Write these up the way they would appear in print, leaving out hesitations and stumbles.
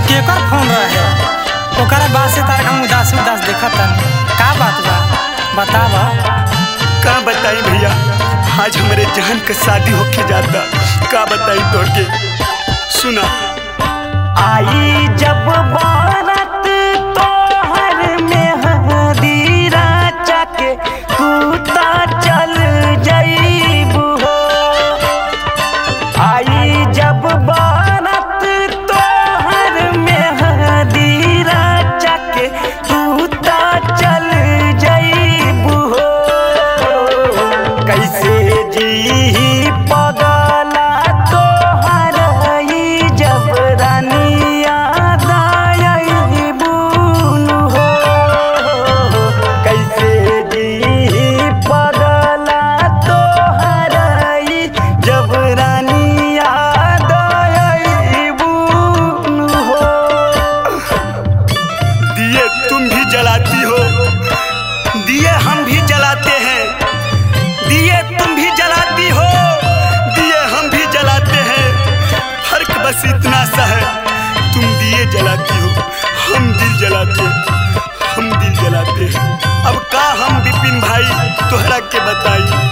केकर फोन रहे? ओकरा बाद से तार हम उदास उदास देखत हन। का बात बा बतावा। का बताई भैया, आज हमारे जहन का शादी होके जाता। का बताई तोके, सुना। आई जब बारात तोहर मेहंदी राचा के तू ता चल जईबू हो। आई जब बारात तोहर मेहंदी राचा के तू ता चल जईबू हो। कैसे जी पगला तोहर ई जब रानिया दायबून हो। कैसे जी पगला तोहर ई जब रानिया दायबून हो। दिए तुम भी जलाती हो, दिए हम भी जलाते हैं। दिए तुम भी जलाती हो, दिए हम भी जलाते हैं। फर्क बस इतना सा है, तुम दिए जलाती हो, हम दिल जलाते हैं। हम दिल जलाते हैं। अब का हम विपिन भाई तोहरा के बताई।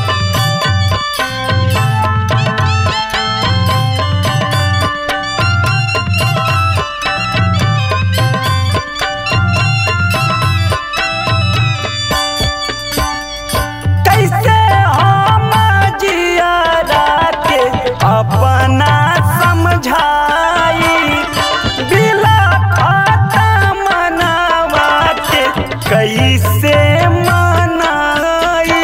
कैसे हम जियारा के अपना समझाई बिला खाता मनावा के कैसे मनाई।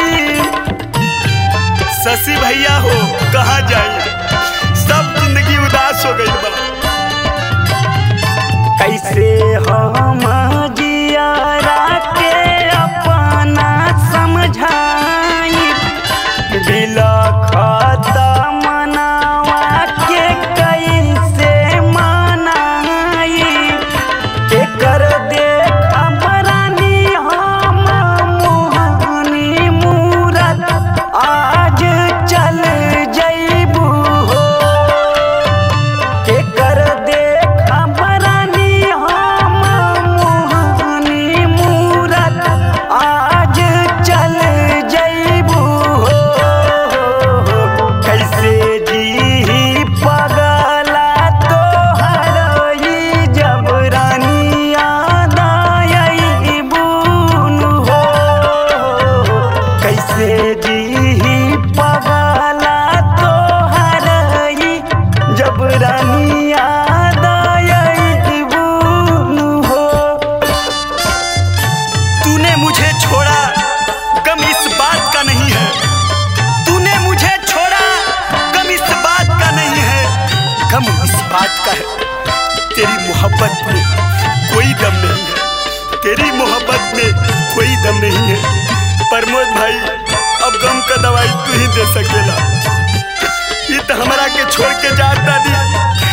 शशि भैया हो, कहाँ जाए, सब जिंदगी उदास हो गई बा। कैसे हम जियारा के अपना समझाई बिलखत मनावा के कैसे मनाई। के कर देख बरानी हम मोहनी मूरत आज चल जईबू हो। के कर देख बरानी हम मोहनी मूरत आज चल जईबू हो। कैसे जी पगला तोहर ई जब रानिया दायबून हो। कैसे जी पगला तोहर ई जब रानिया दायबून हो। तूने मुझे छोड़ा, गम इस बात का नहीं है। तूने मुझे छोड़ा, गम इस बात का नहीं है। गम इस बात का है, तेरी मोहब्बत में कोई दम नहीं है। तेरी मोहब्बत में कोई दम नहीं है। प्रमोद भाई, अब गम का दवाई तू ही दे सकेला। ये तो हमरा के छोड़ के जाता नहीं।